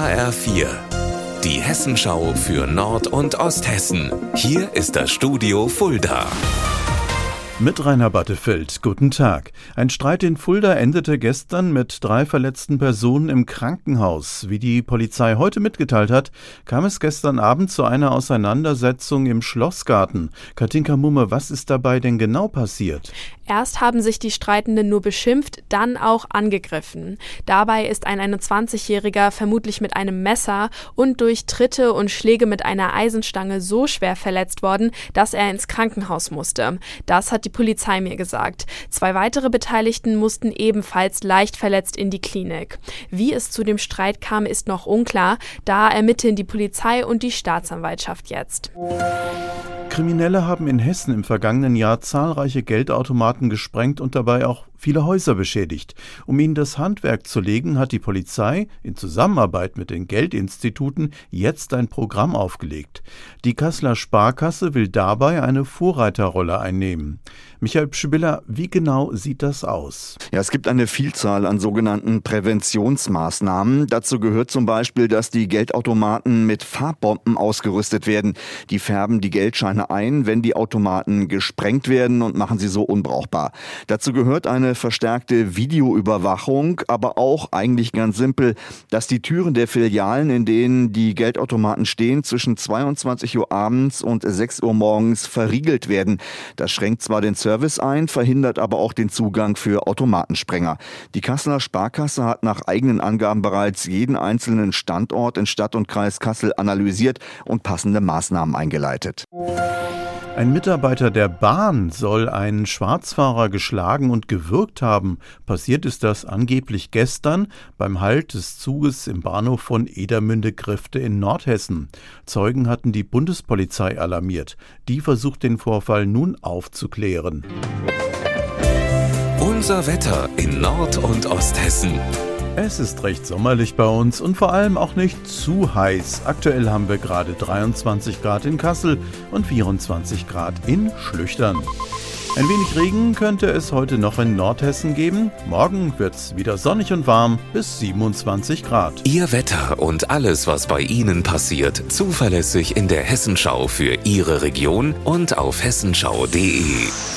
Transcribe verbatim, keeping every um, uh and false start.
H R vier, die Hessenschau für Nord- und Osthessen. Hier ist das Studio Fulda. Mit Rainer Battefeld, guten Tag. Ein Streit in Fulda endete gestern mit drei verletzten Personen im Krankenhaus. Wie die Polizei heute mitgeteilt hat, kam es gestern Abend zu einer Auseinandersetzung im Schlossgarten. Katinka Mumme, was ist dabei denn genau passiert? Erst haben sich die Streitenden nur beschimpft, dann auch angegriffen. Dabei ist ein einundzwanzigjähriger vermutlich mit einem Messer und durch Tritte und Schläge mit einer Eisenstange so schwer verletzt worden, dass er ins Krankenhaus musste. Das hat die Polizei mir gesagt. Zwei weitere Beteiligten mussten ebenfalls leicht verletzt in die Klinik. Wie es zu dem Streit kam, ist noch unklar. Da ermitteln die Polizei und die Staatsanwaltschaft jetzt. Kriminelle haben in Hessen im vergangenen Jahr zahlreiche Geldautomaten gesprengt und dabei auch viele Häuser beschädigt. Um ihnen das Handwerk zu legen, hat die Polizei in Zusammenarbeit mit den Geldinstituten jetzt ein Programm aufgelegt. Die Kasseler Sparkasse will dabei eine Vorreiterrolle einnehmen. Michael Pschibilla, wie genau sieht das aus? Ja, es gibt eine Vielzahl an sogenannten Präventionsmaßnahmen. Dazu gehört zum Beispiel, dass die Geldautomaten mit Farbbomben ausgerüstet werden. Die färben die Geldscheine ein, wenn die Automaten gesprengt werden und machen sie so unbrauchbar. Dazu gehört eine verstärkte Videoüberwachung, aber auch eigentlich ganz simpel, dass die Türen der Filialen, in denen die Geldautomaten stehen, zwischen zweiundzwanzig Uhr abends und sechs Uhr morgens verriegelt werden. Das schränkt zwar den Service ein, verhindert aber auch den Zugang für Automatensprenger. Die Kasseler Sparkasse hat nach eigenen Angaben bereits jeden einzelnen Standort in Stadt und Kreis Kassel analysiert und passende Maßnahmen eingeleitet. Ein Mitarbeiter der Bahn soll einen Schwarzfahrer geschlagen und gewürgt haben. Passiert ist das angeblich gestern beim Halt des Zuges im Bahnhof von Edermünde-Grifte in Nordhessen. Zeugen hatten die Bundespolizei alarmiert. Die versucht den Vorfall nun aufzuklären. Unser Wetter in Nord- und Osthessen. Es ist recht sommerlich bei uns und vor allem auch nicht zu heiß. Aktuell haben wir gerade dreiundzwanzig Grad in Kassel und vierundzwanzig Grad in Schlüchtern. Ein wenig Regen könnte es heute noch in Nordhessen geben. Morgen wird's wieder sonnig und warm bis siebenundzwanzig Grad. Ihr Wetter und alles, was bei Ihnen passiert, zuverlässig in der Hessenschau für Ihre Region und auf hessenschau punkt de.